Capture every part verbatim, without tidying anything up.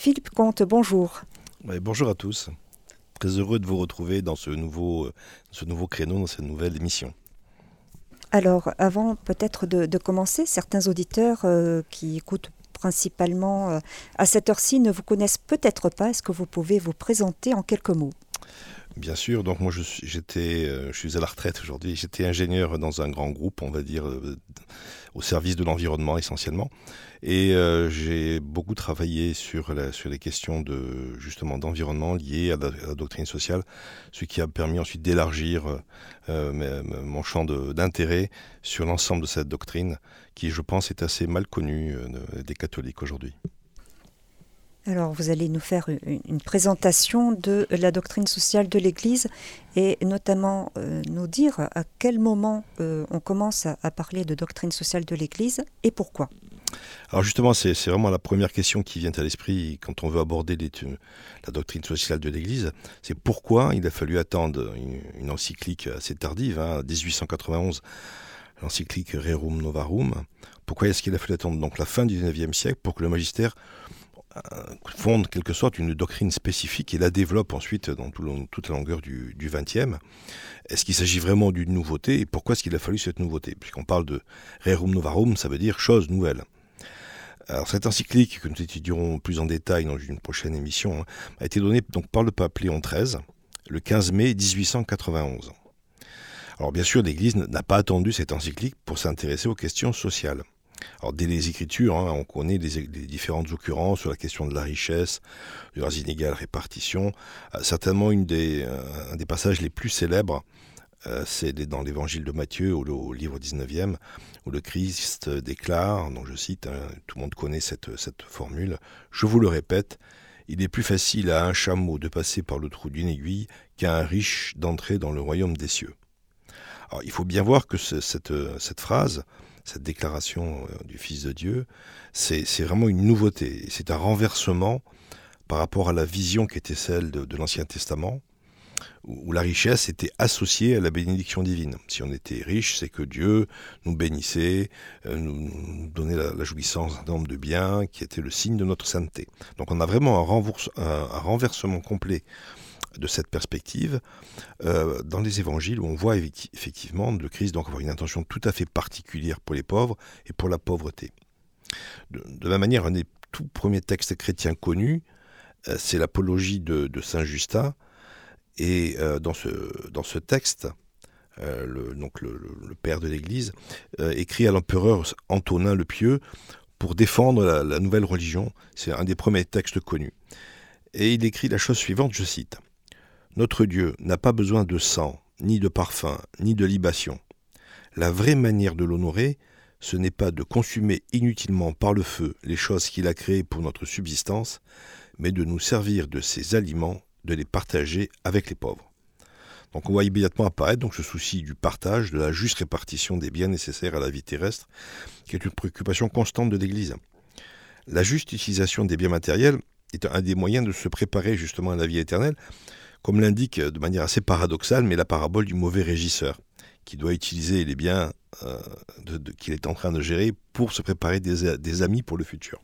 Philippe Comte, bonjour. Ouais, bonjour à tous. Très heureux de vous retrouver dans ce nouveau, ce nouveau créneau, dans cette nouvelle émission. Alors, avant peut-être de, de commencer, certains auditeurs euh, qui écoutent principalement euh, à cette heure-ci ne vous connaissent peut-être pas. Est-ce que vous pouvez vous présenter en quelques mots ? Bien sûr, donc moi je suis, j'étais, euh, je suis à la retraite aujourd'hui. J'étais ingénieur dans un grand groupe, on va dire, euh, au service de l'environnement essentiellement. Et euh, j'ai beaucoup travaillé sur, la, sur les questions de, justement, d'environnement liées à la, à la doctrine sociale, ce qui a permis ensuite d'élargir euh, mes- mon champ de- d'intérêt sur l'ensemble de cette doctrine, qui je pense est assez mal connue euh, de- des catholiques aujourd'hui. Alors, vous allez nous faire une, une présentation de la doctrine sociale de l'Église et notamment euh, nous dire à quel moment euh, on commence à, à parler de doctrine sociale de l'Église et pourquoi. Alors justement, c'est c'est vraiment la première question qui vient à l'esprit quand on veut aborder les- la doctrine sociale de l'Église. C'est pourquoi il a fallu attendre une, une encyclique assez tardive, hein, dix-huit cent quatre-vingt-onze, l'encyclique Rerum Novarum. Pourquoi est-ce qu'il a fallu attendre donc la fin du dix-neuvième siècle pour que le magistère euh, fonde quelque sorte une doctrine spécifique et la développe ensuite dans tout le- toute la longueur du, du vingtième. Est-ce qu'il s'agit vraiment d'une nouveauté et pourquoi est-ce qu'il a fallu cette nouveauté? Puisqu'on parle de Rerum Novarum, ça veut dire chose nouvelle. Alors cette encyclique, que nous étudierons plus en détail dans une prochaine émission, hein, a été donnée donc, par le pape Léon treize, le quinze mai dix-huit cent quatre-vingt-onze. Alors bien sûr, l'Église n'a pas attendu cette encyclique pour s'intéresser aux questions sociales. Alors dès les Écritures, hein, on connaît les, les différentes occurrences sur la question de la richesse, de leurs inégales répartitions. Euh, certainement une des, euh, un des passages les plus célèbres, euh, c'est dans l'Évangile de Matthieu, au, au livre dix-neuvième, où le Christ déclare, donc je cite, hein, tout le monde connaît cette, cette formule, « Je vous le répète, il est plus facile à un chameau de passer par le trou d'une aiguille qu'à un riche d'entrer dans le royaume des cieux. » Alors il faut bien voir que ce, cette, cette phrase, cette déclaration euh, du Fils de Dieu, c'est c'est vraiment une nouveauté. C'est un renversement par rapport à la vision qui était celle de, de l'Ancien Testament, où la richesse était associée à la bénédiction divine. Si on était riche, c'est que Dieu nous bénissait, euh, nous, nous donnait la, la jouissance d'un nombre de biens qui était le signe de notre sainteté. Donc on a vraiment un, renverse, un, un renversement complet de cette perspective euh, dans les évangiles où on voit effectivement le Christ donc avoir une intention tout à fait particulière pour les pauvres et pour la pauvreté. De, de la même manière, un des tout premiers textes chrétiens connus, euh, c'est l'apologie de, de Saint Justin. Et euh, dans, ce, dans ce texte, euh, le, donc le, le père de l'Église euh, écrit à l'empereur Antonin le Pieux pour défendre la, la nouvelle religion. C'est un des premiers textes connus. Et il écrit la chose suivante, je cite. « Notre Dieu n'a pas besoin de sang, ni de parfum, ni de libation. La vraie manière de l'honorer, ce n'est pas de consumer inutilement par le feu les choses qu'il a créées pour notre subsistance, mais de nous servir de ses aliments, de les partager avec les pauvres. » Donc on voit immédiatement apparaître donc, ce souci du partage, de la juste répartition des biens nécessaires à la vie terrestre, qui est une préoccupation constante de l'Église. La juste utilisation des biens matériels est un des moyens de se préparer justement à la vie éternelle, comme l'indique de manière assez paradoxale, mais la parabole du mauvais régisseur, qui doit utiliser les biens euh, de, de, qu'il est en train de gérer pour se préparer des, des amis pour le futur.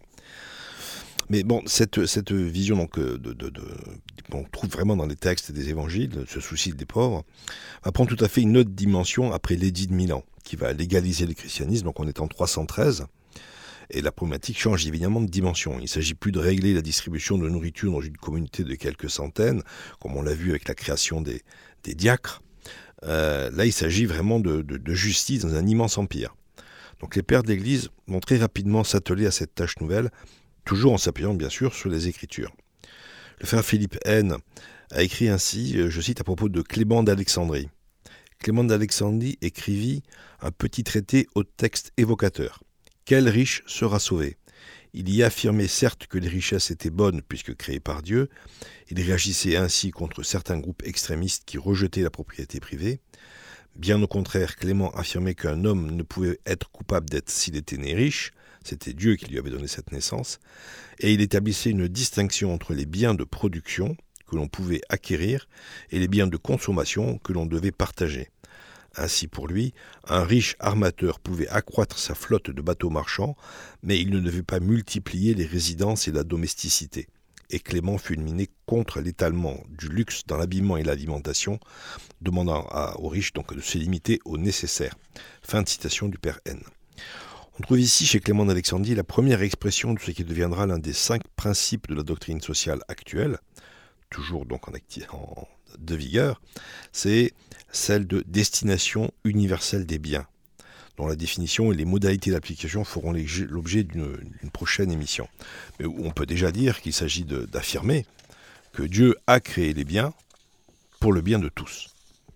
Mais bon, cette, cette vision donc, de, de, de, qu'on trouve vraiment dans les textes des évangiles, ce souci des pauvres, va prendre tout à fait une autre dimension après l'édit de Milan, qui va légaliser le christianisme, donc on est en trois cent treize, et la problématique change évidemment de dimension. Il ne s'agit plus de régler la distribution de nourriture dans une communauté de quelques centaines, comme on l'a vu avec la création des, des diacres. Euh, là, il s'agit vraiment de, de, de justice dans un immense empire. Donc les pères de l'Église vont très rapidement s'atteler à cette tâche nouvelle, toujours en s'appuyant bien sûr sur les Écritures. Le frère Philippe N a écrit ainsi, je cite à propos de Clément d'Alexandrie. Clément d'Alexandrie écrivit un petit traité au texte évocateur. Quel riche sera sauvé? Il y affirmait certes que les richesses étaient bonnes puisque créées par Dieu. Il réagissait ainsi contre certains groupes extrémistes qui rejetaient la propriété privée. Bien au contraire, Clément affirmait qu'un homme ne pouvait être coupable d'être s'il était né riche. C'était Dieu qui lui avait donné cette naissance. Et il établissait une distinction entre les biens de production que l'on pouvait acquérir et les biens de consommation que l'on devait partager. Ainsi pour lui, un riche armateur pouvait accroître sa flotte de bateaux marchands, mais il ne devait pas multiplier les résidences et la domesticité. et Clément fulminé contre l'étalement du luxe dans l'habillement et l'alimentation, demandant à, aux riches donc de se limiter au nécessaire. Fin de citation du père N. On trouve ici chez Clément d'Alexandrie la première expression de ce qui deviendra l'un des cinq principes de la doctrine sociale actuelle, toujours donc en, acti- en de vigueur, c'est celle de destination universelle des biens, dont la définition et les modalités d'application feront l'objet d'une, d'une prochaine émission. Mais on peut déjà dire qu'il s'agit de, d'affirmer que Dieu a créé les biens pour le bien de tous.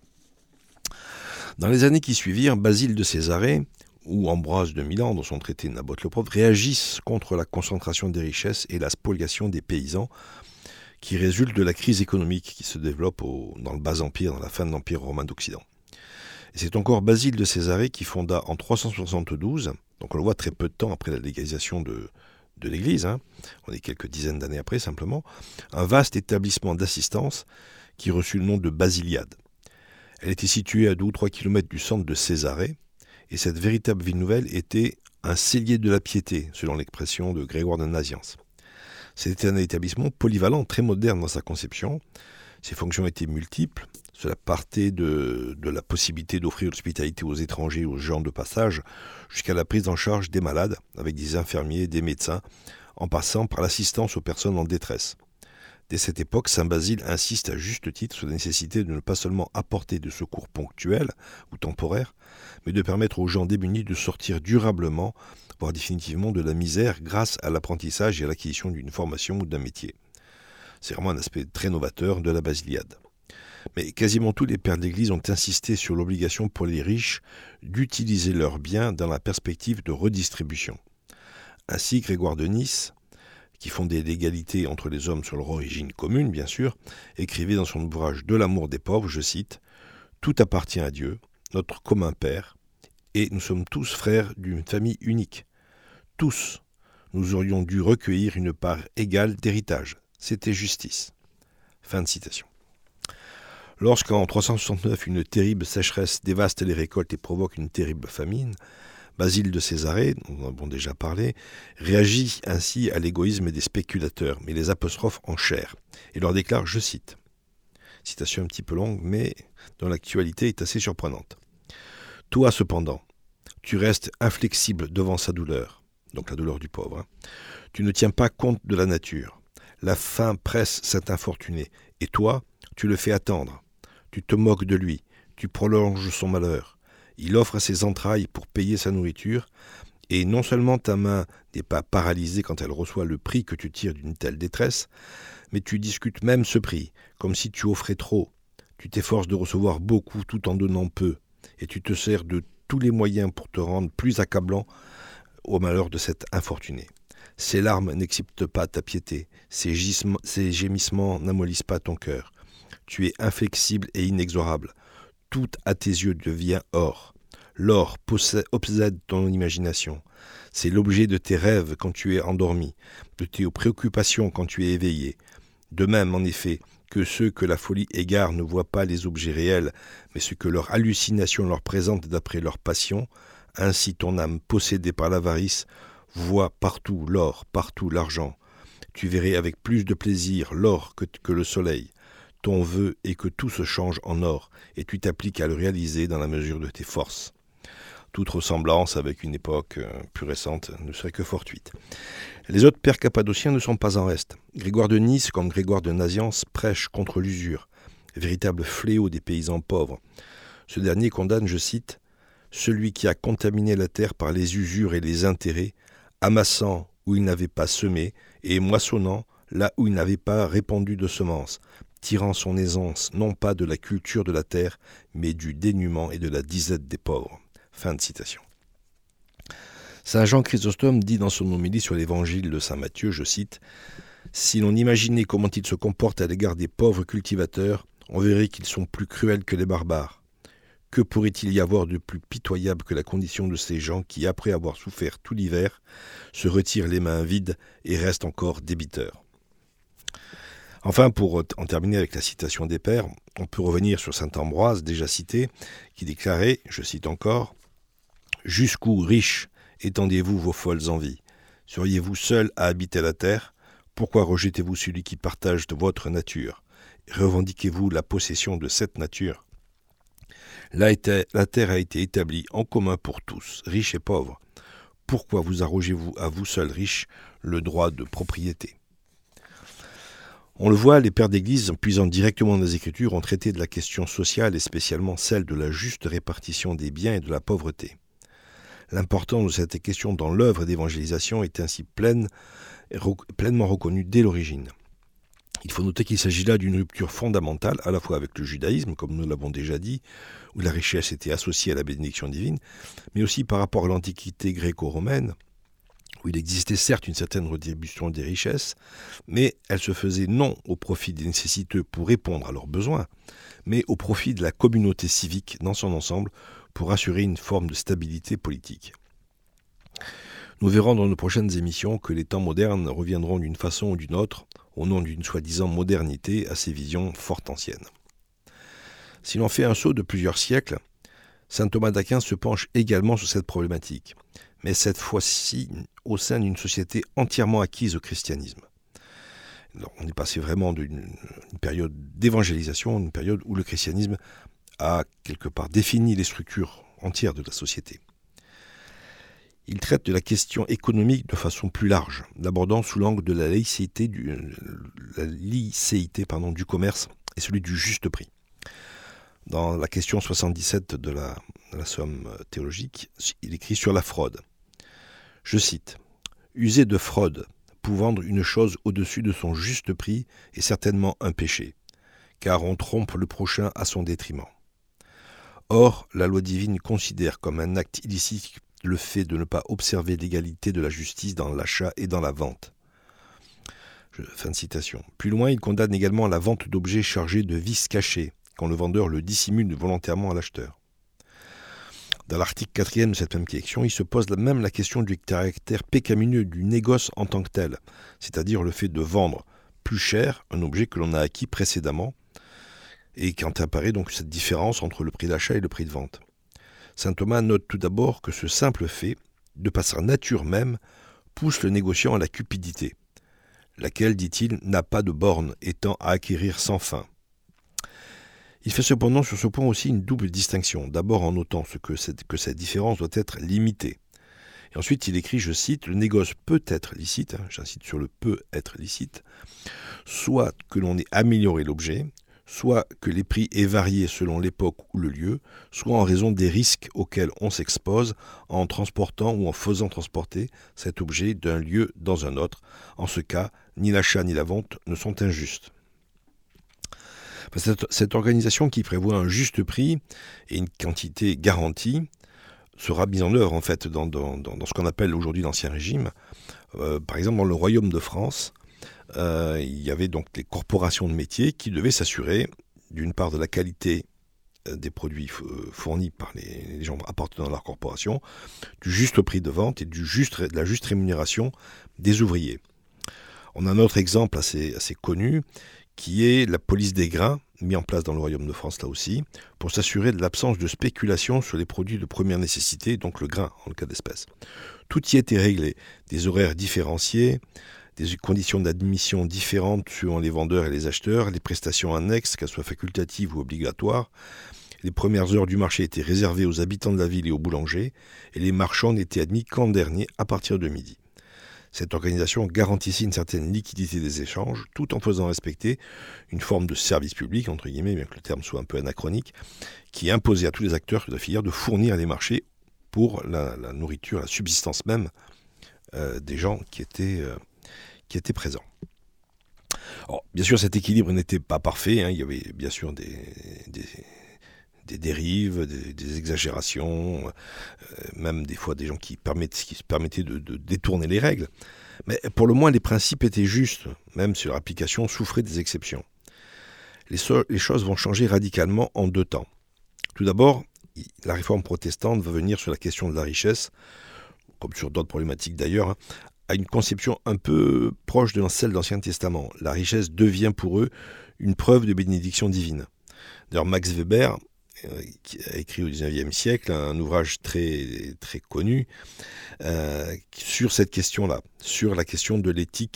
Dans les années qui suivirent, Basile de Césarée ou Ambroise de Milan, dans son traité Naboth le Pauvre, réagissent contre la concentration des richesses et la spoliation des paysans qui résulte de la crise économique qui se développe au, dans le Bas-Empire, dans la fin de l'Empire romain d'Occident. Et c'est encore Basile de Césarée qui fonda en trois cent soixante-douze, donc on le voit très peu de temps après la légalisation de, de l'Église, hein, on est quelques dizaines d'années après simplement, un vaste établissement d'assistance qui reçut le nom de Basiliade. Elle était située à deux ou trois kilomètres du centre de Césarée, et cette véritable ville nouvelle était un cellier de la piété, selon l'expression de Grégoire de Nazianze. C'était un établissement polyvalent, très moderne dans sa conception. Ses fonctions étaient multiples. Cela partait de, de la possibilité d'offrir l'hospitalité aux étrangers, aux gens de passage, jusqu'à la prise en charge des malades, avec des infirmiers, des médecins, en passant par l'assistance aux personnes en détresse. Dès cette époque, saint Basile insiste à juste titre sur la nécessité de ne pas seulement apporter de secours ponctuels ou temporaires, mais de permettre aux gens démunis de sortir durablement, voire définitivement, de la misère grâce à l'apprentissage et à l'acquisition d'une formation ou d'un métier. C'est vraiment un aspect très novateur de la Basiliade. Mais quasiment tous les pères d'Église ont insisté sur l'obligation pour les riches d'utiliser leurs biens dans la perspective de redistribution. Ainsi, Grégoire de Nice, qui fondait l'égalité entre les hommes sur leur origine commune, bien sûr, écrivait dans son ouvrage « De l'amour des pauvres », je cite, « Tout appartient à Dieu, notre commun Père, et nous sommes tous frères d'une famille unique. Tous, nous aurions dû recueillir une part égale d'héritage. C'était justice. » Fin de citation. Lorsqu'en trois cent soixante-neuf, une terrible sécheresse dévaste les récoltes et provoque une terrible famine, Basile de Césarée, dont nous en avons déjà parlé, réagit ainsi à l'égoïsme des spéculateurs, mais les apostrophe en chair, et leur déclare, je cite, citation un petit peu longue, mais dont l'actualité est assez surprenante. « Toi, cependant, tu restes inflexible devant sa douleur, donc la douleur du pauvre. Hein. Tu ne tiens pas compte de la nature. La faim presse cet infortuné, et toi, tu le fais attendre. Tu te moques de lui, tu prolonges son malheur. Il offre ses entrailles pour payer sa nourriture, et non seulement ta main n'est pas paralysée quand elle reçoit le prix que tu tires d'une telle détresse, mais tu discutes même ce prix, comme si tu offrais trop. Tu t'efforces de recevoir beaucoup tout en donnant peu, et tu te sers de tous les moyens pour te rendre plus accablant au malheur de cet infortuné. Ses larmes n'excitent pas ta piété, ses, gissements, ses gémissements n'amollissent pas ton cœur. Tu es inflexible et inexorable. Tout à tes yeux devient or. L'or possède, obsède ton imagination. C'est l'objet de tes rêves quand tu es endormi, de tes préoccupations quand tu es éveillé. De même, en effet, que ceux que la folie égare ne voient pas les objets réels, mais ce que leur hallucination leur présente d'après leur passion, ainsi ton âme possédée par l'avarice voit partout l'or, partout l'argent. Tu verrais avec plus de plaisir l'or que, que le soleil. Ton vœu est que tout se change en or, et tu t'appliques à le réaliser dans la mesure de tes forces. Toute ressemblance avec une époque plus récente ne serait que fortuite. Les autres pères cappadociens ne sont pas en reste. Grégoire de Nice, comme Grégoire de Nazianze, prêche contre l'usure, véritable fléau des paysans pauvres. Ce dernier condamne, je cite, « celui qui a contaminé la terre par les usures et les intérêts, amassant où il n'avait pas semé et moissonnant là où il n'avait pas répandu de semences, tirant son aisance non pas de la culture de la terre, mais du dénuement et de la disette des pauvres. » Fin de citation. Saint Jean Chrysostome dit dans son homélie sur l'évangile de saint Matthieu, je cite, « Si l'on imaginait comment ils se comportent à l'égard des pauvres cultivateurs, on verrait qu'ils sont plus cruels que les barbares. Que pourrait-il y avoir de plus pitoyable que la condition de ces gens qui, après avoir souffert tout l'hiver, se retirent les mains vides et restent encore débiteurs ?» Enfin, pour en terminer avec la citation des pères, on peut revenir sur saint Ambroise, déjà cité, qui déclarait, je cite encore, « Jusqu'où, riches, étendez-vous vos folles envies? Seriez-vous seul à habiter la terre? Pourquoi rejetez-vous celui qui partage de votre nature? Revendiquez-vous la possession de cette nature? La terre a été établie en commun pour tous, riches et pauvres. Pourquoi vous arrogez-vous à vous seuls riches le droit de propriété? On le voit, les pères d'Église, puisant directement dans les Écritures, ont traité de la question sociale et spécialement celle de la juste répartition des biens et de la pauvreté. L'importance de cette question dans l'œuvre d'évangélisation est ainsi pleine, pleinement reconnue dès l'origine. Il faut noter qu'il s'agit là d'une rupture fondamentale, à la fois avec le judaïsme, comme nous l'avons déjà dit, où la richesse était associée à la bénédiction divine, mais aussi par rapport à l'Antiquité gréco-romaine, où il existait certes une certaine redistribution des richesses, mais elle se faisait non au profit des nécessiteux pour répondre à leurs besoins, mais au profit de la communauté civique dans son ensemble pour assurer une forme de stabilité politique. Nous verrons dans nos prochaines émissions que les temps modernes reviendront d'une façon ou d'une autre, au nom d'une soi-disant modernité à ces visions fort anciennes. Si l'on fait un saut de plusieurs siècles, saint Thomas d'Aquin se penche également sur cette problématique, mais cette fois-ci au sein d'une société entièrement acquise au christianisme. Alors, on est passé vraiment d'une une période d'évangélisation, une période où le christianisme a quelque part défini les structures entières de la société. Il traite de la question économique de façon plus large, l'abordant sous l'angle de la licéité du, la licéité, pardon, du commerce et celui du juste prix. Dans la question soixante-dix-sept de la, de la Somme théologique, il écrit sur la fraude. Je cite « User de fraude pour vendre une chose au-dessus de son juste prix est certainement un péché, car on trompe le prochain à son détriment. Or, la loi divine considère comme un acte illicite le fait de ne pas observer l'égalité de la justice dans l'achat et dans la vente. » Je, fin de citation. Plus loin, il condamne également la vente d'objets chargés de vices cachés, quand le vendeur le dissimule volontairement à l'acheteur. Dans l'article quatrième de cette même question, il se pose même la question du caractère pécamineux du négoce en tant que tel, c'est-à-dire le fait de vendre plus cher un objet que l'on a acquis précédemment, et quand apparaît donc cette différence entre le prix d'achat et le prix de vente. Saint Thomas note tout d'abord que ce simple fait, de par sa nature même, pousse le négociant à la cupidité, laquelle, dit-il, n'a pas de borne, étant à acquérir sans fin. Il fait cependant sur ce point aussi une double distinction, d'abord en notant ce que, cette, que cette différence doit être limitée. Et ensuite il écrit, je cite, « Le négoce peut être licite, hein, j'insiste sur le peut être licite, soit que l'on ait amélioré l'objet, soit que les prix aient varié selon l'époque ou le lieu, soit en raison des risques auxquels on s'expose en transportant ou en faisant transporter cet objet d'un lieu dans un autre. En ce cas, ni l'achat ni la vente ne sont injustes. » Cette, cette organisation qui prévoit un juste prix et une quantité garantie sera mise en œuvre en fait dans, dans, dans ce qu'on appelle aujourd'hui l'Ancien Régime. Euh, par exemple, dans le Royaume de France, euh, il y avait donc des corporations de métiers qui devaient s'assurer d'une part de la qualité des produits fournis par les, les gens appartenant à leur corporation, du juste prix de vente et du juste, de la juste rémunération des ouvriers. On a un autre exemple assez, assez connu qui est la police des grains, mis en place dans le Royaume de France là aussi, pour s'assurer de l'absence de spéculation sur les produits de première nécessité, donc le grain en le cas d'espèce. Tout y était réglé, des horaires différenciés, des conditions d'admission différentes suivant les vendeurs et les acheteurs, les prestations annexes, qu'elles soient facultatives ou obligatoires. Les premières heures du marché étaient réservées aux habitants de la ville et aux boulangers, et les marchands n'étaient admis qu'en dernier à partir de midi. Cette organisation garantissait une certaine liquidité des échanges, tout en faisant respecter une forme de service public, entre guillemets, bien que le terme soit un peu anachronique, qui imposait à tous les acteurs de la filière de fournir les marchés pour la, la nourriture, la subsistance même euh, des gens qui étaient, euh, qui étaient présents. Alors, bien sûr, cet équilibre n'était pas parfait, hein, il y avait bien sûr des... des des dérives, des, des exagérations, euh, même des fois des gens qui, permettent, qui se permettaient de, de détourner les règles. Mais pour le moins, les principes étaient justes, même si leur application souffrait des exceptions. Les, so- les choses vont changer radicalement en deux temps. Tout d'abord, la réforme protestante va venir sur la question de la richesse, comme sur d'autres problématiques d'ailleurs, hein, à une conception un peu proche de celle de l'Ancien Testament. La richesse devient pour eux une preuve de bénédiction divine. D'ailleurs, Max Weber, qui a écrit au dix-neuvième siècle un ouvrage très, très connu euh, sur cette question-là, sur la question de l'éthique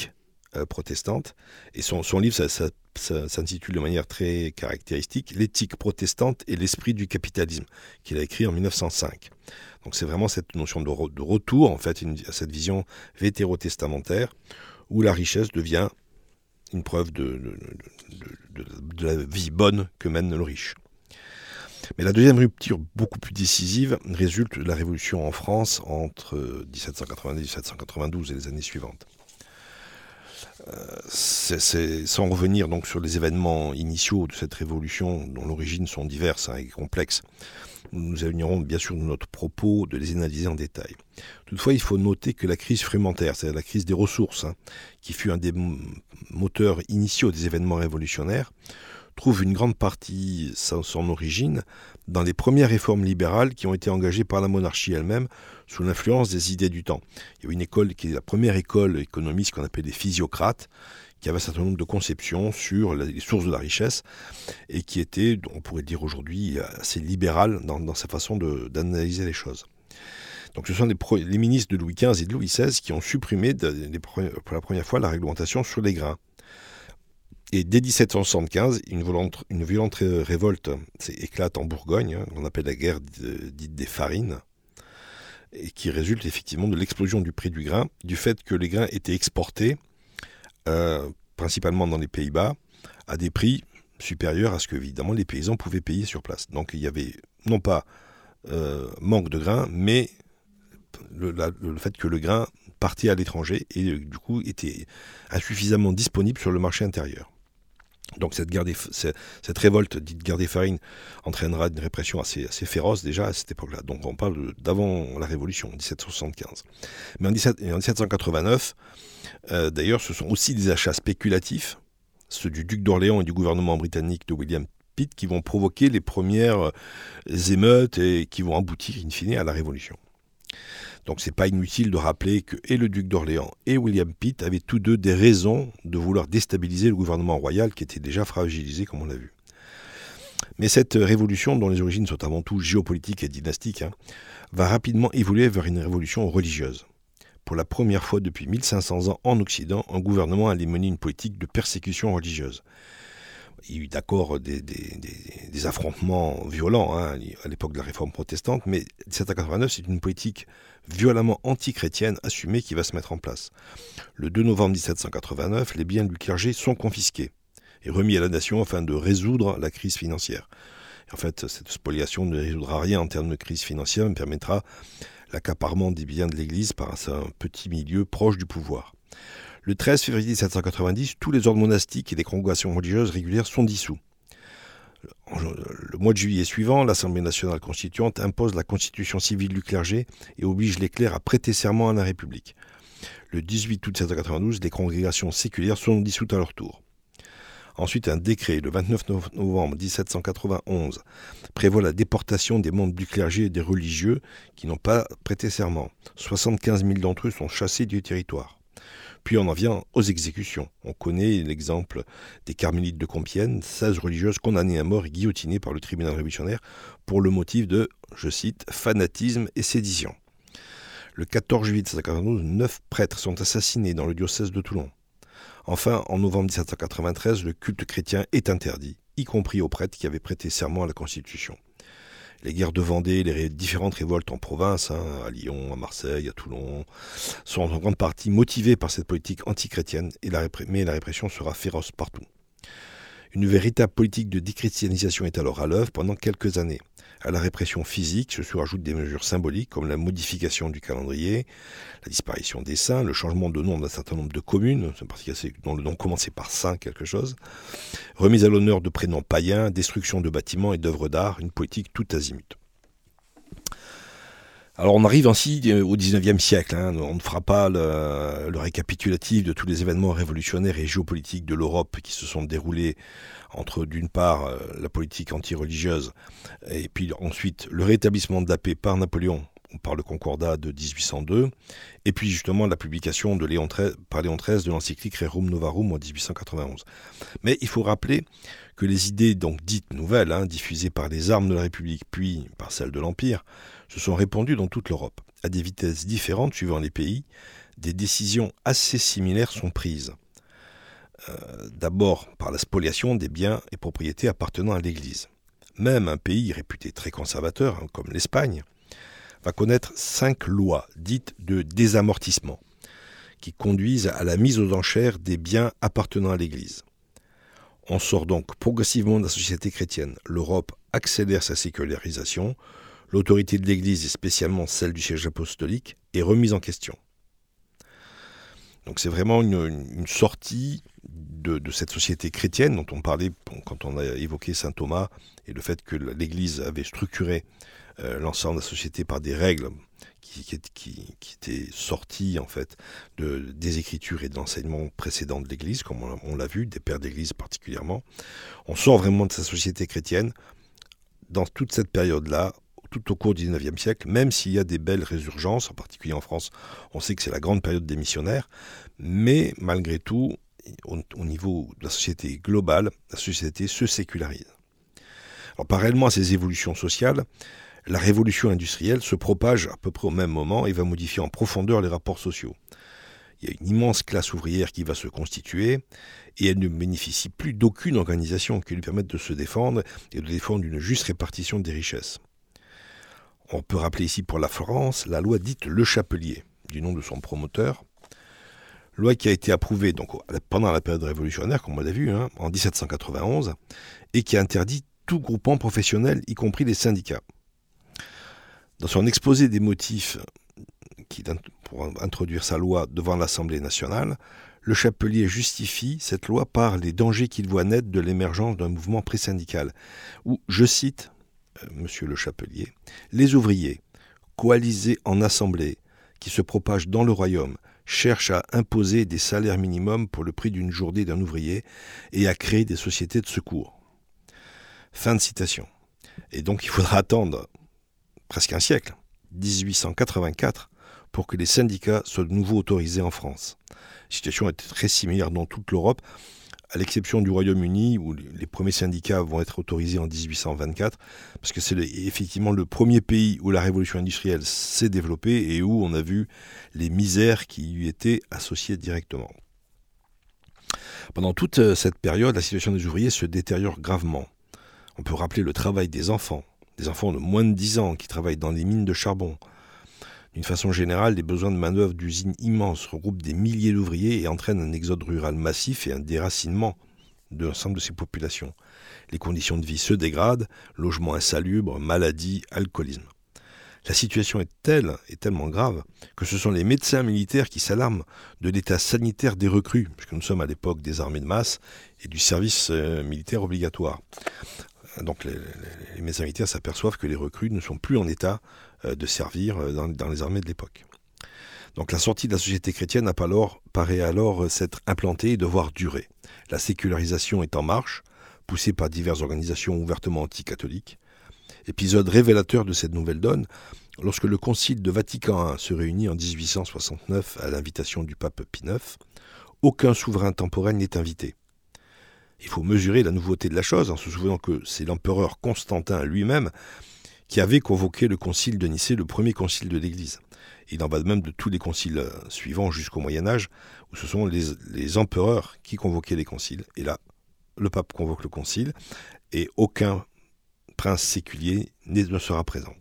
euh, protestante. Et son, son livre ça, ça, ça, s'intitule de manière très caractéristique « L'éthique protestante et l'esprit du capitalisme » qu'il a écrit en mille neuf cent cinq. Donc c'est vraiment cette notion de, re, de retour en fait une, à cette vision vétérotestamentaire où la richesse devient une preuve de, de, de, de, de la vie bonne que mène le riche. Mais la deuxième rupture, beaucoup plus décisive, résulte de la Révolution en France entre dix-sept cent quatre-vingt-dix et dix-sept cent quatre-vingt-douze et les années suivantes. Euh, c'est, c'est, sans revenir donc sur les événements initiaux de cette révolution, dont l'origine sont diverses hein, et complexes, nous alignerons bien sûr de notre propos de les analyser en détail. Toutefois, il faut noter que la crise frumentaire, c'est-à-dire la crise des ressources, hein, qui fut un des moteurs initiaux des événements révolutionnaires, trouve une grande partie son, son origine dans les premières réformes libérales qui ont été engagées par la monarchie elle-même sous l'influence des idées du temps. Il y a une école qui est la première école économiste qu'on appelle les physiocrates, qui avait un certain nombre de conceptions sur les sources de la richesse et qui était, on pourrait dire aujourd'hui, assez libérale dans, dans sa façon de, d'analyser les choses. Donc ce sont les, pro, les ministres de Louis quinze et de Louis seize qui ont supprimé de, de, pour la première fois la réglementation sur les grains. Et dès dix-sept cent soixante-quinze, une, volante, une violente révolte éclate en Bourgogne, hein, qu'on appelle la guerre dite des farines, et qui résulte effectivement de l'explosion du prix du grain, du fait que les grains étaient exportés, euh, principalement dans les Pays-Bas, à des prix supérieurs à ce que, évidemment, les paysans pouvaient payer sur place. Donc il y avait non pas euh, manque de grain, mais le, la, le fait que le grain partait à l'étranger et du coup était insuffisamment disponible sur le marché intérieur. Donc cette, guerre des, cette révolte dite guerre des farines entraînera une répression assez, assez féroce déjà à cette époque-là. Donc on parle d'avant la Révolution, dix-sept cent soixante-quinze. Mais en, dix-sept, en dix-sept cent quatre-vingt-neuf, euh, d'ailleurs, ce sont aussi des achats spéculatifs, ceux du duc d'Orléans et du gouvernement britannique de William Pitt, qui vont provoquer les premières émeutes et qui vont aboutir in fine à la Révolution. Donc c'est pas inutile de rappeler que et le duc d'Orléans et William Pitt avaient tous deux des raisons de vouloir déstabiliser le gouvernement royal qui était déjà fragilisé comme on l'a vu. Mais cette révolution, dont les origines sont avant tout géopolitiques et dynastiques, hein, va rapidement évoluer vers une révolution religieuse. Pour la première fois depuis mille cinq cents ans en Occident, un gouvernement allait mener une politique de persécution religieuse. Il y a eu d'accord des, des, des, des affrontements violents hein, à l'époque de la réforme protestante, mais dix-sept cent quatre-vingt-neuf, c'est une politique violemment anti-chrétienne assumée qui va se mettre en place. Le deux novembre dix-sept cent quatre-vingt-neuf, les biens du clergé sont confisqués et remis à la nation afin de résoudre la crise financière. Et en fait, cette spoliation ne résoudra rien en termes de crise financière, mais permettra l'accaparement des biens de l'Église par un petit milieu proche du pouvoir. Le treize février dix-sept cent quatre-vingt-dix, tous les ordres monastiques et les congrégations religieuses régulières sont dissous. Le mois de juillet suivant, l'Assemblée nationale constituante impose la constitution civile du clergé et oblige les clercs à prêter serment à la République. Le dix-huit août mille sept cent quatre-vingt-douze, les congrégations séculières sont dissoutes à leur tour. Ensuite, un décret, le vingt-neuf novembre dix-sept cent quatre-vingt-onze, prévoit la déportation des membres du clergé et des religieux qui n'ont pas prêté serment. soixante-quinze mille d'entre eux sont chassés du territoire. Puis on en vient aux exécutions. On connaît l'exemple des Carmélites de Compiègne, seize religieuses condamnées à mort et guillotinées par le tribunal révolutionnaire pour le motif de, je cite, fanatisme et sédition. Le quatorze juillet mille sept cent quatre-vingt-douze, neuf prêtres sont assassinés dans le diocèse de Toulon. Enfin, en novembre dix-sept cent quatre-vingt-treize, le culte chrétien est interdit, y compris aux prêtres qui avaient prêté serment à la Constitution. Les guerres de Vendée, les ré- différentes révoltes en province, hein, à Lyon, à Marseille, à Toulon, sont en grande partie motivées par cette politique antichrétienne, et la répré- mais la répression sera féroce partout. Une véritable politique de déchristianisation est alors à l'œuvre pendant quelques années. À la répression physique se surajoutent des mesures symboliques comme la modification du calendrier, la disparition des saints, le changement de nom d'un certain nombre de communes, dont le nom commençait par saint quelque chose, remise à l'honneur de prénoms païens, destruction de bâtiments et d'œuvres d'art, une politique tout azimut. Alors on arrive ainsi au dix-neuvième siècle, hein. On ne fera pas le, le récapitulatif de tous les événements révolutionnaires et géopolitiques de l'Europe qui se sont déroulés entre d'une part la politique anti-religieuse et puis ensuite le rétablissement de la paix par Napoléon, par le Concordat de dix-huit cent deux, et puis justement la publication de Léon treize, par Léon treize de l'encyclique Rerum Novarum en dix-huit cent quatre-vingt-onze. Mais il faut rappeler que les idées donc dites nouvelles, hein, diffusées par les armes de la République puis par celles de l'Empire, se sont répandues dans toute l'Europe. À des vitesses différentes suivant les pays, des décisions assez similaires sont prises. euh, d'abord par la spoliation des biens et propriétés appartenant à l'Église. Même un pays réputé très conservateur, hein, comme l'Espagne, va connaître cinq lois dites de désamortissement, qui conduisent à la mise aux enchères des biens appartenant à l'Église. On sort donc progressivement de la société chrétienne. L'Europe accélère sa sécularisation, l'autorité de l'Église, et spécialement celle du siège apostolique, est remise en question. Donc c'est vraiment une, une sortie de, de cette société chrétienne dont on parlait quand on a évoqué saint Thomas et le fait que l'Église avait structuré euh, l'ensemble de la société par des règles qui, qui, qui, qui étaient sorties en fait de, des Écritures et de l'enseignement précédent de l'Église, comme on, on l'a vu, des pères d'Église particulièrement. On sort vraiment de sa société chrétienne dans toute cette période-là, tout au cours du dix-neuvième siècle, même s'il y a des belles résurgences, en particulier en France, on sait que c'est la grande période des missionnaires, mais malgré tout, au, au niveau de la société globale, la société se sécularise. Alors, parallèlement à ces évolutions sociales, la révolution industrielle se propage à peu près au même moment et va modifier en profondeur les rapports sociaux. Il y a une immense classe ouvrière qui va se constituer et elle ne bénéficie plus d'aucune organisation qui lui permette de se défendre et de défendre une juste répartition des richesses. On peut rappeler ici pour la France la loi dite Le Chapelier, du nom de son promoteur, loi qui a été approuvée donc, pendant la période révolutionnaire, comme on l'a vu, hein, en dix-sept cent quatre-vingt-onze, et qui interdit tout groupement professionnel, y compris les syndicats. Dans son exposé des motifs qui, pour introduire sa loi devant l'Assemblée nationale, Le Chapelier justifie cette loi par les dangers qu'il voit naître de l'émergence d'un mouvement pré-syndical, où, je cite, euh, Monsieur Le Chapelier, « Les ouvriers, coalisés en assemblée, qui se propagent dans le royaume, cherchent à imposer des salaires minimums pour le prix d'une journée d'un ouvrier et à créer des sociétés de secours. » Fin de citation. Et donc il faudra attendre presque un siècle, dix-huit cent quatre-vingt-quatre, pour que les syndicats soient de nouveau autorisés en France. La situation est très similaire dans toute l'Europe, à l'exception du Royaume-Uni, où les premiers syndicats vont être autorisés en dix-huit cent vingt-quatre, parce que c'est le, effectivement le premier pays où la révolution industrielle s'est développée et où on a vu les misères qui y étaient associées directement. Pendant toute cette période, la situation des ouvriers se détériore gravement. On peut rappeler le travail des enfants, des enfants de moins de dix ans qui travaillent dans les mines de charbon. D'une façon générale, les besoins de main-d'œuvre d'usines immenses regroupent des milliers d'ouvriers et entraînent un exode rural massif et un déracinement de l'ensemble de ces populations. Les conditions de vie se dégradent, logements insalubres, maladies, alcoolisme. La situation est telle et tellement grave que ce sont les médecins militaires qui s'alarment de l'état sanitaire des recrues, puisque nous sommes à l'époque des armées de masse et du service euh, militaire obligatoire. Donc les, les médecins militaires s'aperçoivent que les recrues ne sont plus en état euh, de servir euh, dans, dans les armées de l'époque. Donc la sortie de la société chrétienne alors, paraît alors s'être implantée et devoir durer. La sécularisation est en marche, poussée par diverses organisations ouvertement anticatholiques. Épisode révélateur de cette nouvelle donne, lorsque le Concile de Vatican un se réunit en dix-huit cent soixante-neuf à l'invitation du pape Pie neuf, aucun souverain temporel n'est invité. Il faut mesurer la nouveauté de la chose en se souvenant que c'est l'empereur Constantin lui-même qui avait convoqué le concile de Nicée, le premier concile de l'Église. Il en va de même de tous les conciles suivants jusqu'au Moyen-Âge, où ce sont les, les empereurs qui convoquaient les conciles. Et là, le pape convoque le concile et aucun prince séculier ne sera présent.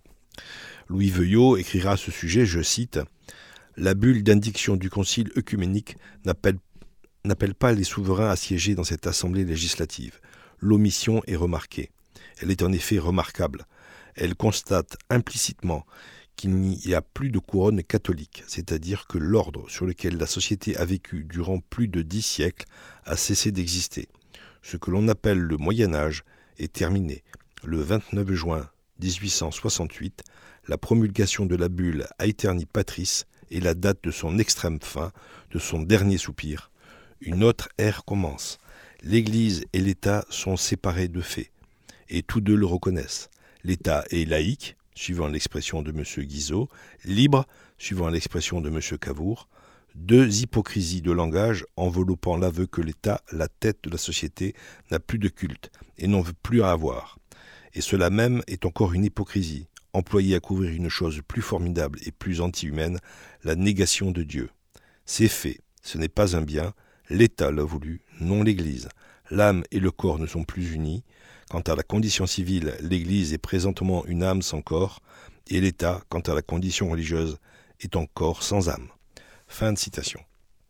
Louis Veuillot écrira à ce sujet, je cite, « La bulle d'indiction du concile œcuménique n'appelle n'appelle pas les souverains à siéger dans cette assemblée législative. L'omission est remarquée. Elle est en effet remarquable. Elle constate implicitement qu'il n'y a plus de couronne catholique, c'est-à-dire que l'ordre sur lequel la société a vécu durant plus de dix siècles a cessé d'exister. Ce que l'on appelle le Moyen-Âge est terminé. Le vingt-neuf juin dix-huit cent soixante-huit, la promulgation de la bulle Aeterni Patris est la date de son extrême fin, de son dernier soupir. Une autre ère commence. L'Église et l'État sont séparés de fait, et tous deux le reconnaissent. L'État est laïque, suivant l'expression de M. Guizot, libre, suivant l'expression de M. Cavour, deux hypocrisies de langage enveloppant l'aveu que l'État, la tête de la société, n'a plus de culte et n'en veut plus à avoir. Et cela même est encore une hypocrisie, employée à couvrir une chose plus formidable et plus anti-humaine, la négation de Dieu. C'est fait, ce n'est pas un bien. L'État l'a voulu, non l'Église. L'âme et le corps ne sont plus unis. Quant à la condition civile, l'Église est présentement une âme sans corps, et l'État, quant à la condition religieuse, est un corps sans âme. » Fin de citation.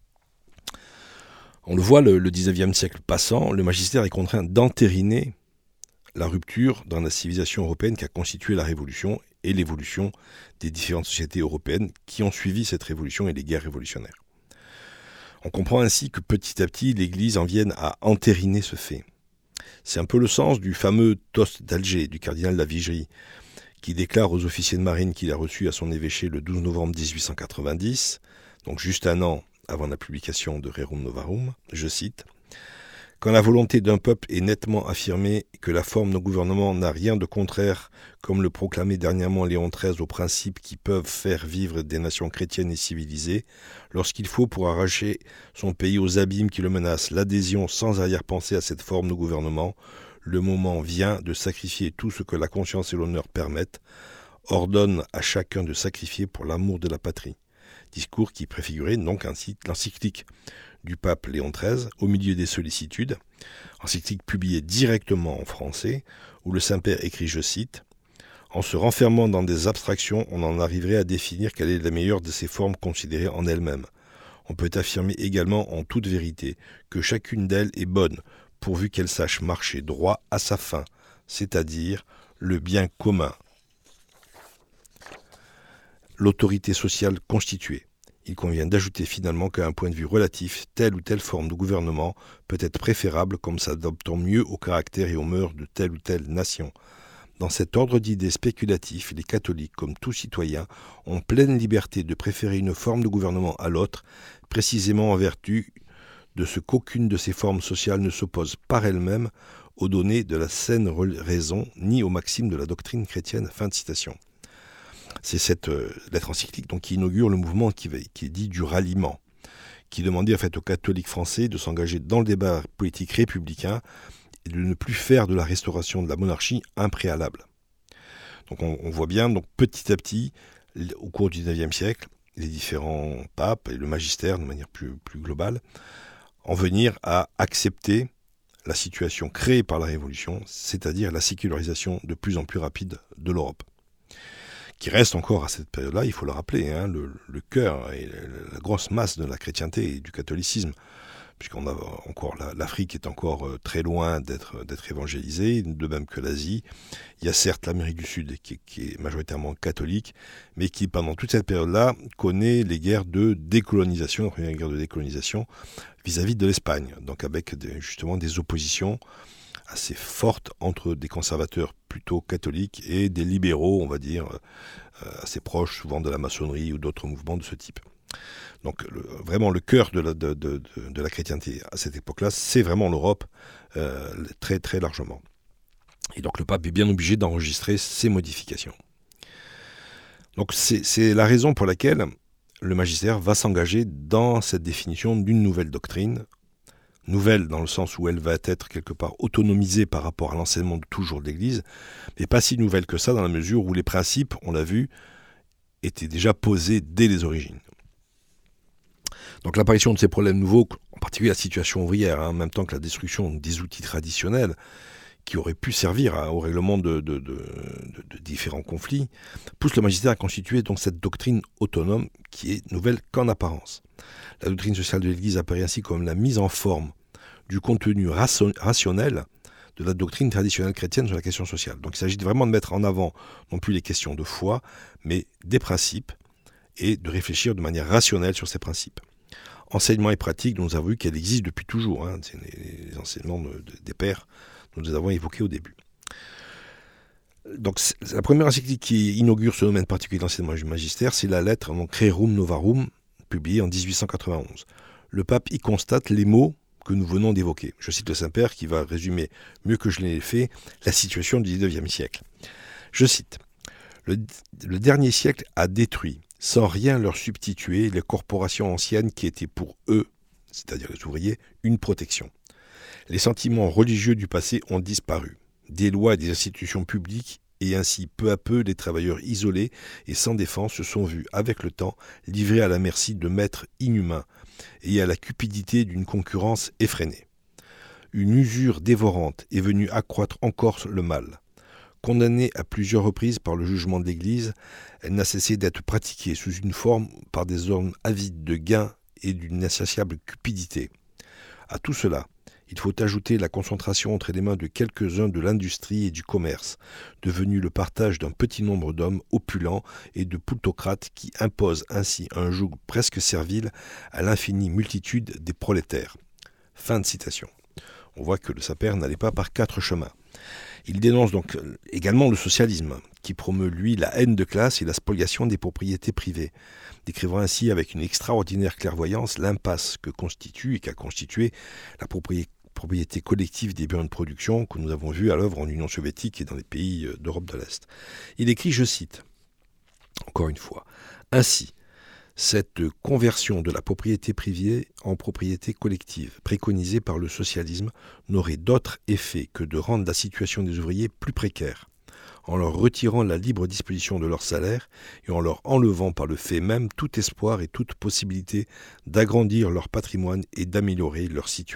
On le voit, le, le dix-neuvième siècle passant, le magistère est contraint d'entériner la rupture dans la civilisation européenne qui a constitué la Révolution et l'évolution des différentes sociétés européennes qui ont suivi cette révolution et les guerres révolutionnaires. On comprend ainsi que petit à petit, l'Église en vienne à entériner ce fait. C'est un peu le sens du fameux toast d'Alger du cardinal Lavigerie, qui déclare aux officiers de marine qu'il a reçus à son évêché le douze novembre dix-huit cent quatre-vingt-dix, donc juste un an avant la publication de Rerum Novarum, je cite, « Quand la volonté d'un peuple est nettement affirmée et que la forme de gouvernement n'a rien de contraire, comme le proclamait dernièrement Léon treize, aux principes qui peuvent faire vivre des nations chrétiennes et civilisées, lorsqu'il faut, pour arracher son pays aux abîmes qui le menacent, l'adhésion sans arrière-pensée à cette forme de gouvernement, le moment vient de sacrifier tout ce que la conscience et l'honneur permettent, ordonne à chacun de sacrifier pour l'amour de la patrie. » Discours qui préfigurait donc ainsi l'encyclique du pape Léon treize, Au milieu des sollicitudes, encyclique publiée directement en français, où le Saint-Père écrit, je cite, « En se renfermant dans des abstractions, on en arriverait à définir quelle est la meilleure de ces formes considérées en elles-mêmes. On peut affirmer également en toute vérité que chacune d'elles est bonne, pourvu qu'elle sache marcher droit à sa fin, c'est-à-dire le bien commun. » L'autorité sociale constituée. Il convient d'ajouter finalement qu'à un point de vue relatif, telle ou telle forme de gouvernement peut être préférable comme s'adaptant mieux au caractère et aux mœurs de telle ou telle nation. Dans cet ordre d'idées spéculatifs, les catholiques, comme tout citoyen, ont pleine liberté de préférer une forme de gouvernement à l'autre, précisément en vertu de ce qu'aucune de ces formes sociales ne s'oppose par elle-même aux données de la saine raison, ni aux maximes de la doctrine chrétienne. Fin de citation. C'est cette euh, lettre encyclique donc, qui inaugure le mouvement qui, qui est dit du ralliement, qui demandait en fait aux catholiques français de s'engager dans le débat politique républicain et de ne plus faire de la restauration de la monarchie un préalable. Donc on, on voit bien donc, petit à petit, au cours du dix-neuvième siècle, les différents papes et le magistère de manière plus, plus globale, en venir à accepter la situation créée par la Révolution, c'est-à-dire la sécularisation de plus en plus rapide de l'Europe, qui reste encore à cette période-là, il faut le rappeler, hein, le, le cœur et la grosse masse de la chrétienté et du catholicisme, puisqu'on a encore l'Afrique est encore très loin d'être d'être évangélisée, de même que l'Asie. Il y a certes l'Amérique du Sud qui, qui est majoritairement catholique, mais qui pendant toute cette période-là connaît les guerres de décolonisation, la première guerre de décolonisation vis-à-vis de l'Espagne, donc avec des, justement des oppositions assez forte entre des conservateurs plutôt catholiques et des libéraux, on va dire, euh, assez proches souvent de la maçonnerie ou d'autres mouvements de ce type. Donc le, vraiment le cœur de la, de, de, de, de la chrétienté à cette époque-là, c'est vraiment l'Europe, euh, très très largement. Et donc le pape est bien obligé d'enregistrer ces modifications. Donc c'est, c'est la raison pour laquelle le magistère va s'engager dans cette définition d'une nouvelle doctrine, nouvelle dans le sens où elle va être quelque part autonomisée par rapport à l'enseignement de toujours de l'Église, mais pas si nouvelle que ça dans la mesure où les principes, on l'a vu, étaient déjà posés dès les origines. Donc l'apparition de ces problèmes nouveaux, en particulier la situation ouvrière, hein, en même temps que la destruction des outils traditionnels qui auraient pu servir hein, au règlement de, de, de, de, de différents conflits, pousse le magistère à constituer donc cette doctrine autonome qui est nouvelle qu'en apparence. La doctrine sociale de l'Église apparaît ainsi comme la mise en forme du contenu rationnel de la doctrine traditionnelle chrétienne sur la question sociale. Donc il s'agit vraiment de mettre en avant non plus les questions de foi, mais des principes et de réfléchir de manière rationnelle sur ces principes. Enseignement et pratique, dont nous avons vu qu'elle existe depuis toujours. Hein, c'est les, les enseignements de, de, des pères dont nous avons évoqués au début. Donc c'est la première encyclique qui inaugure ce domaine particulier de l'enseignement du magistère, c'est la lettre donc, Rerum Novarum, publiée en dix-huit cent quatre-vingt-onze. Le pape y constate les mots que nous venons d'évoquer. Je cite le Saint-Père qui va résumer, mieux que je l'ai fait, la situation du dix-neuvième siècle. Je cite, le, le dernier siècle a détruit, sans rien leur substituer, les corporations anciennes qui étaient pour eux, c'est-à-dire les ouvriers, une protection. Les sentiments religieux du passé ont disparu. Des lois et des institutions publiques, et ainsi peu à peu les travailleurs isolés et sans défense se sont vus, avec le temps, livrés à la merci de maîtres inhumains, et à la cupidité d'une concurrence effrénée. Une usure dévorante est venue accroître encore le mal. Condamnée à plusieurs reprises par le jugement de l'Église, elle n'a cessé d'être pratiquée sous une forme par des hommes avides de gains et d'une insatiable cupidité. À tout cela, il faut ajouter la concentration entre les mains de quelques-uns de l'industrie et du commerce, devenu le partage d'un petit nombre d'hommes opulents et de plutocrates qui imposent ainsi un joug presque servile à l'infinie multitude des prolétaires. » Fin de citation. On voit que le Sapère n'allait pas par quatre chemins. Il dénonce donc également le socialisme, qui promeut, lui, la haine de classe et la spoliation des propriétés privées, décrivant ainsi avec une extraordinaire clairvoyance l'impasse que constitue et qu'a constitué la propriété collective des biens de production que nous avons vu à l'œuvre en Union soviétique et dans les pays d'Europe de l'Est. Il écrit, je cite, encore une fois, « Ainsi, cette conversion de la propriété privée en propriété collective, préconisée par le socialisme, n'aurait d'autre effet que de rendre la situation des ouvriers plus précaire, en leur retirant la libre disposition de leur salaire et en leur enlevant par le fait même tout espoir et toute possibilité d'agrandir leur patrimoine et d'améliorer leur situation. »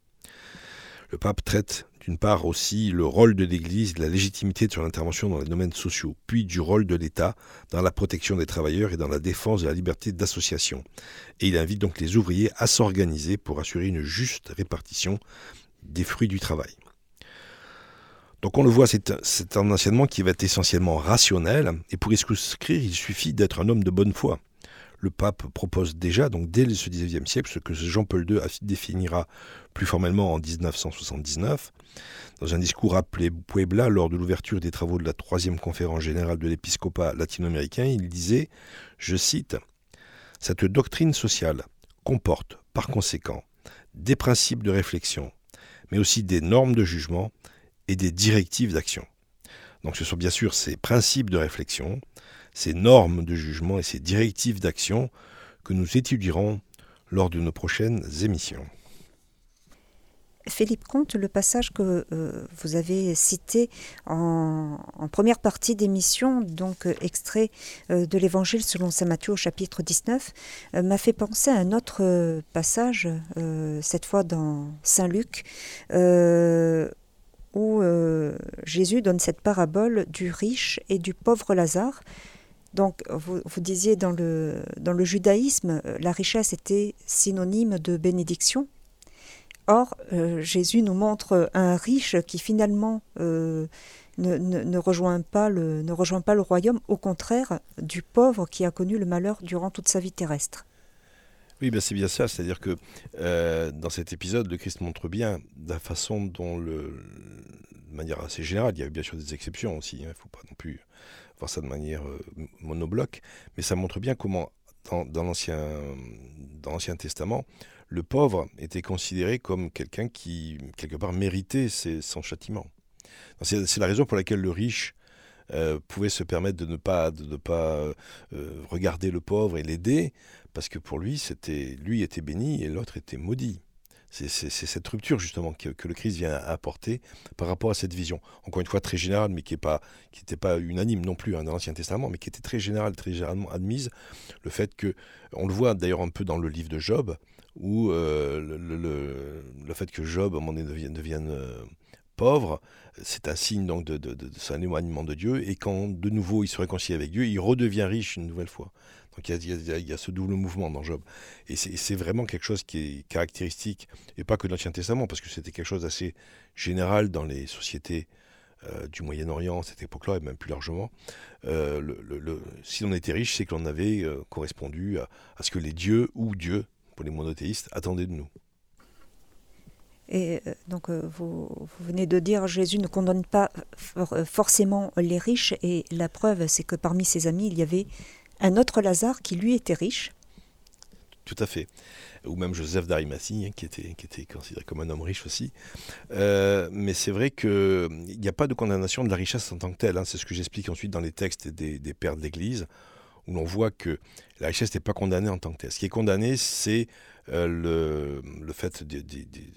Le pape traite d'une part aussi le rôle de l'Église, la légitimité de son intervention dans les domaines sociaux, puis du rôle de l'État dans la protection des travailleurs et dans la défense de la liberté d'association. Et il invite donc les ouvriers à s'organiser pour assurer une juste répartition des fruits du travail. Donc on le voit, c'est un, c'est un enseignement qui va être essentiellement rationnel, et pour y souscrire, il suffit d'être un homme de bonne foi. Le pape propose déjà, donc dès ce dix-neuvième siècle, ce que Jean-Paul deux définira plus formellement en dix-neuf cent soixante-dix-neuf, dans un discours appelé Puebla lors de l'ouverture des travaux de la troisième conférence générale de l'épiscopat latino-américain. Il disait, je cite, « Cette doctrine sociale comporte, par conséquent, des principes de réflexion, mais aussi des normes de jugement et des directives d'action. » Donc ce sont bien sûr ces principes de réflexion, ces normes de jugement et ces directives d'action que nous étudierons lors de nos prochaines émissions. Philippe Comte, le passage que euh, vous avez cité en, en première partie d'émission, donc euh, extrait euh, de l'Évangile selon saint Matthieu au chapitre dix-neuf, euh, m'a fait penser à un autre euh, passage, euh, cette fois dans saint Luc, euh, où euh, Jésus donne cette parabole du riche et du pauvre Lazare. Donc, vous, vous disiez dans le, dans le judaïsme, la richesse était synonyme de bénédiction. Or, euh, Jésus nous montre un riche qui finalement euh, ne, ne, ne, rejoint pas le, ne rejoint pas le royaume, au contraire du pauvre qui a connu le malheur durant toute sa vie terrestre. Oui, ben c'est bien ça, c'est-à-dire que euh, dans cet épisode, le Christ montre bien la façon dont, le, de manière assez générale, il y a bien sûr des exceptions aussi, il hein, ne faut pas non plus voir ça de manière euh, monobloc, mais ça montre bien comment, dans, dans, l'Ancien, dans l'Ancien Testament, le pauvre était considéré comme quelqu'un qui, quelque part, méritait ses, son châtiment. C'est, c'est la raison pour laquelle le riche euh, pouvait se permettre de ne pas, de ne pas euh, regarder le pauvre et l'aider, parce que pour lui, c'était, lui était béni et l'autre était maudit. C'est, c'est, c'est cette rupture justement que, que le Christ vient apporter par rapport à cette vision. Encore une fois très générale, mais qui n'était pas, qui n'était pas unanime non plus hein, dans l'Ancien Testament, mais qui était très générale, très généralement admise. Le fait que, on le voit d'ailleurs un peu dans le livre de Job, où euh, le, le, le fait que Job à un moment donné devienne, devienne euh, pauvre, c'est un signe donc de, de, de, de son éloignement de Dieu, et quand de nouveau il se réconcilie avec Dieu, il redevient riche une nouvelle fois. Donc il y, a, il y a ce double mouvement dans Job. Et c'est, c'est vraiment quelque chose qui est caractéristique, et pas que de l'Ancien Testament, parce que c'était quelque chose d'assez général dans les sociétés euh, du Moyen-Orient à cette époque-là, et même plus largement. Euh, le, le, le, si l'on était riche, c'est que l'on avait euh, correspondu à, à ce que les dieux, ou Dieu, pour les monothéistes, attendaient de nous. Et donc vous, vous venez de dire Jésus ne condamne pas forcément les riches, et la preuve c'est que parmi ses amis il y avait un autre Lazare qui lui était riche. Tout à fait. Ou même Joseph d'Arimathie, hein, qui, était, qui était considéré comme un homme riche aussi. Euh, mais c'est vrai qu'il n'y a pas de condamnation de la richesse en tant que telle. Hein. C'est ce que j'explique ensuite dans les textes des, des pères de l'Église, où l'on voit que la richesse n'est pas condamnée en tant que telle. Ce qui est condamné, c'est euh, le, le fait de, de, de,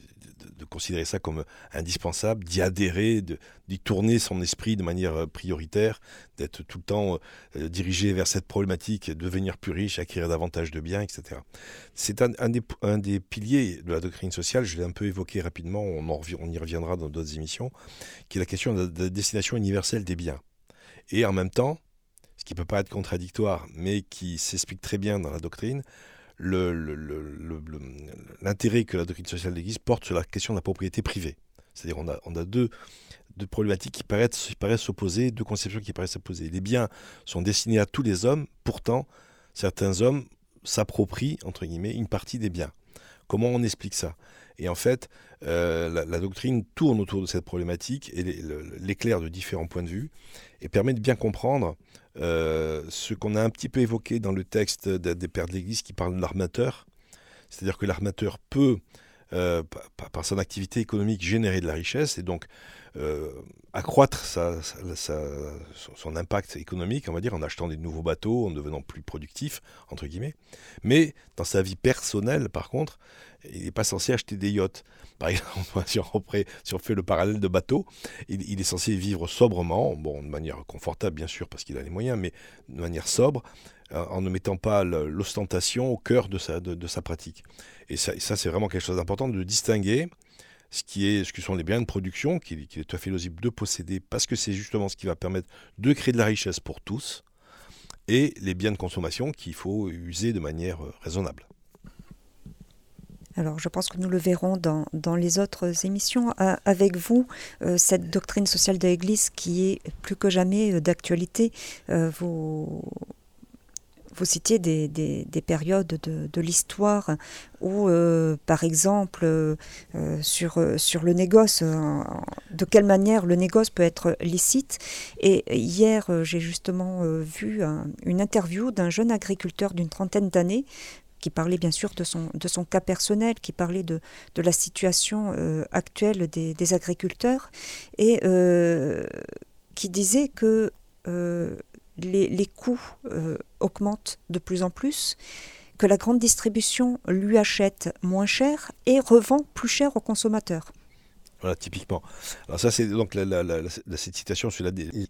de considérer ça comme indispensable, d'y adhérer, de, d'y tourner son esprit de manière prioritaire, d'être tout le temps euh, dirigé vers cette problématique, devenir plus riche, acquérir davantage de biens, et cetera. C'est un, un, des, un des piliers de la doctrine sociale, je l'ai un peu évoqué rapidement, on, en, on y reviendra dans d'autres émissions, qui est la question de, de la destination universelle des biens. Et en même temps, ce qui peut pas être contradictoire, mais qui s'explique très bien dans la doctrine, le, le, le, le, le, l'intérêt que la doctrine sociale de l'Église porte sur la question de la propriété privée. C'est-à-dire qu'on a, on a deux, deux problématiques qui paraissent, qui paraissent s'opposer, deux conceptions qui paraissent s'opposer. Les biens sont destinés à tous les hommes, pourtant, certains hommes s'approprient, entre guillemets, une partie des biens. Comment on explique ça ? Et en fait, euh, la, la doctrine tourne autour de cette problématique et l'éclaire de différents points de vue et permet de bien comprendre euh, ce qu'on a un petit peu évoqué dans le texte de, des Pères de l'Église qui parle de l'armateur. C'est-à-dire que l'armateur peut, euh, par, par son activité économique, générer de la richesse et donc euh, accroître sa, sa, sa, son impact économique, on va dire, en achetant des nouveaux bateaux, en devenant plus productif, entre guillemets. Mais dans sa vie personnelle, par contre, il n'est pas censé acheter des yachts. Par exemple, si on, reprend, si on fait le parallèle de bateau, il, il est censé vivre sobrement, bon, de manière confortable bien sûr parce qu'il a les moyens, mais de manière sobre, euh, en ne mettant pas l'ostentation au cœur de sa, de, de sa pratique. Et ça, et ça, c'est vraiment quelque chose d'important de distinguer ce qui est, ce que sont les biens de production, qu'il, qu'il est tout à fait loisible de posséder, parce que c'est justement ce qui va permettre de créer de la richesse pour tous, et les biens de consommation qu'il faut user de manière raisonnable. Alors, je pense que nous le verrons dans, dans les autres émissions à, avec vous, euh, cette doctrine sociale de l'Église qui est plus que jamais euh, d'actualité. Euh, vous, vous citiez des, des, des périodes de, de l'histoire où, euh, par exemple, euh, sur, sur le négoce, euh, de quelle manière le négoce peut être licite. Et hier, euh, j'ai justement euh, vu un, une interview d'un jeune agriculteur d'une trentaine d'années qui parlait bien sûr de son, de son cas personnel, qui parlait de, de la situation euh, actuelle des, des agriculteurs, et euh, qui disait que euh, les, les coûts euh, augmentent de plus en plus, que la grande distribution lui achète moins cher et revend plus cher aux consommateurs. Voilà, typiquement. Alors ça, c'est donc la, la, la, la, cette citation sur la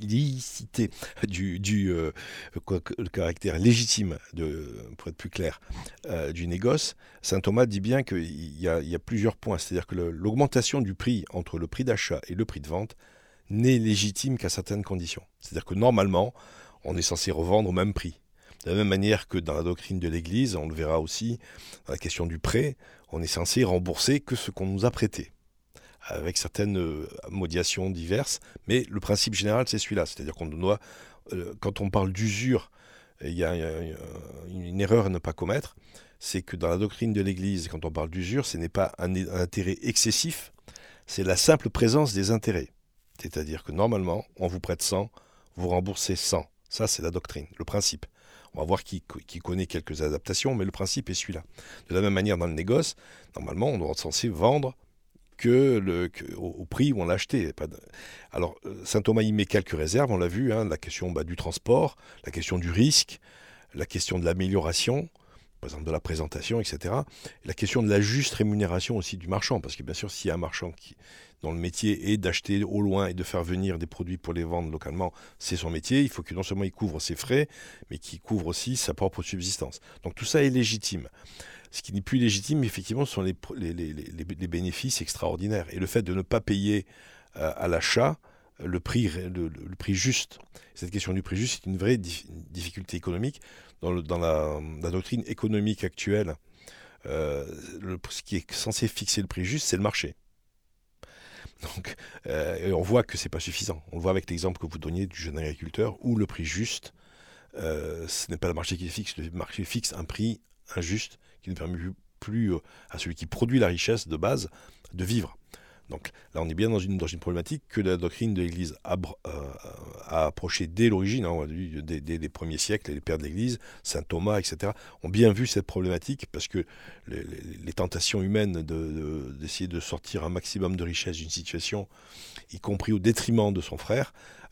licité du, du euh, quoi, le caractère légitime, de, pour être plus clair, euh, du négoce. Saint Thomas dit bien qu'il y a, il y a plusieurs points. C'est-à-dire que le, l'augmentation du prix entre le prix d'achat et le prix de vente n'est légitime qu'à certaines conditions. C'est-à-dire que normalement, on est censé revendre au même prix. De la même manière que dans la doctrine de l'Église, on le verra aussi dans la question du prêt, on est censé rembourser que ce qu'on nous a prêté, avec certaines euh, modifications diverses, mais le principe général, c'est celui-là. C'est-à-dire qu'on doit, euh, quand on parle d'usure, il y a, il y a une, une erreur à ne pas commettre, c'est que dans la doctrine de l'Église, quand on parle d'usure, ce n'est pas un, un intérêt excessif, c'est la simple présence des intérêts. C'est-à-dire que normalement, on vous prête cent, vous remboursez cent. Ça, c'est la doctrine, le principe. On va voir qui, qui connaît quelques adaptations, mais le principe est celui-là. De la même manière, dans le négoce, normalement, on doit être censé vendre que, le, que au, au prix où on l'a acheté. Pas de... Alors, saint Thomas y met quelques réserves, on l'a vu, hein, la question bah, du transport, la question du risque, la question de l'amélioration, par exemple de la présentation, et cetera. Et la question de la juste rémunération aussi du marchand, parce que bien sûr, s'il y a un marchand qui, dont le métier est d'acheter au loin et de faire venir des produits pour les vendre localement, c'est son métier, il faut que non seulement il couvre ses frais, mais qu'il couvre aussi sa propre subsistance. Donc tout ça est légitime. Ce qui n'est plus légitime, effectivement, ce sont les, les, les, les, les bénéfices extraordinaires. Et le fait de ne pas payer euh, à l'achat le prix, le, le prix juste. Cette question du prix juste, c'est une vraie dif- difficulté économique. Dans, le, dans la, la doctrine économique actuelle, euh, le, ce qui est censé fixer le prix juste, c'est le marché. Donc, euh, et on voit que ce n'est pas suffisant. On le voit avec l'exemple que vous donniez du jeune agriculteur, où le prix juste, euh, ce n'est pas le marché qui fixe, le marché fixe un prix injuste qui ne permet plus à celui qui produit la richesse de base de vivre. Donc là, on est bien dans une, dans une problématique que la doctrine de l'Église a, euh, a approchée dès l'origine, hein, dès, dès les premiers siècles, et les pères de l'Église, saint Thomas, et cetera, ont bien vu cette problématique parce que les, les, les tentations humaines de, de, d'essayer de sortir un maximum de richesse d'une situation, y compris au détriment de son frère,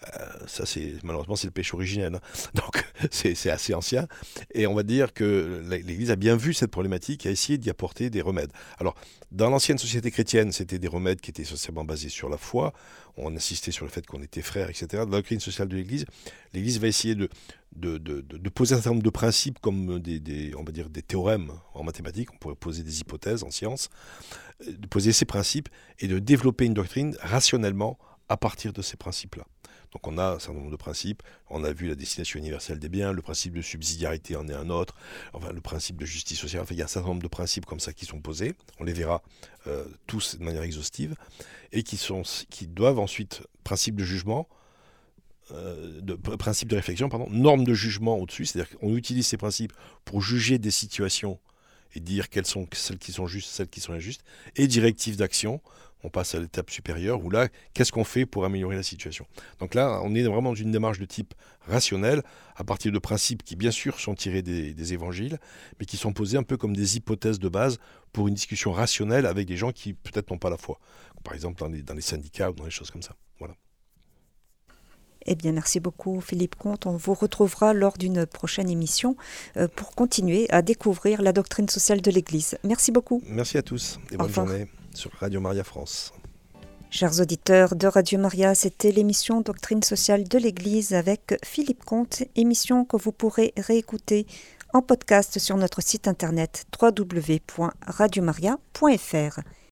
Euh, ça, c'est malheureusement, c'est le péché originel. Hein. Donc, c'est, c'est assez ancien. Et on va dire que l'Église a bien vu cette problématique et a essayé d'y apporter des remèdes. Alors, dans l'ancienne société chrétienne, c'était des remèdes qui étaient essentiellement basés sur la foi. On insistait sur le fait qu'on était frères, et cetera. Dans la doctrine sociale de l'Église, l'Église va essayer de, de, de, de, de poser un certain nombre de principes comme des, des, on va dire des théorèmes en mathématiques. On pourrait poser des hypothèses en sciences, de poser ces principes et de développer une doctrine rationnellement à partir de ces principes-là. Donc on a un certain nombre de principes, on a vu la destination universelle des biens, le principe de subsidiarité en est un autre, enfin le principe de justice sociale, enfin il y a un certain nombre de principes comme ça qui sont posés, on les verra euh, tous de manière exhaustive, et qui, sont, qui doivent ensuite, principe de jugement, euh, de, principe de réflexion, pardon, normes de jugement au-dessus, c'est-à-dire qu'on utilise ces principes pour juger des situations et dire quelles sont celles qui sont justes, celles qui sont injustes, et directives d'action. On passe à l'étape supérieure où là, qu'est-ce qu'on fait pour améliorer la situation ? Donc là, on est vraiment dans une démarche de type rationnel, à partir de principes qui, bien sûr, sont tirés des, des évangiles, mais qui sont posés un peu comme des hypothèses de base pour une discussion rationnelle avec des gens qui, peut-être, n'ont pas la foi. Par exemple, dans les, dans les syndicats ou dans les choses comme ça. Voilà. Eh bien, merci beaucoup Philippe Comte. On vous retrouvera lors d'une prochaine émission pour continuer à découvrir la doctrine sociale de l'Église. Merci beaucoup. Merci à tous et bonne journée sur Radio Maria France. Chers auditeurs de Radio Maria, c'était l'émission Doctrine sociale de l'Église avec Philippe Comte, émission que vous pourrez réécouter en podcast sur notre site internet w w w point radio maria point f r.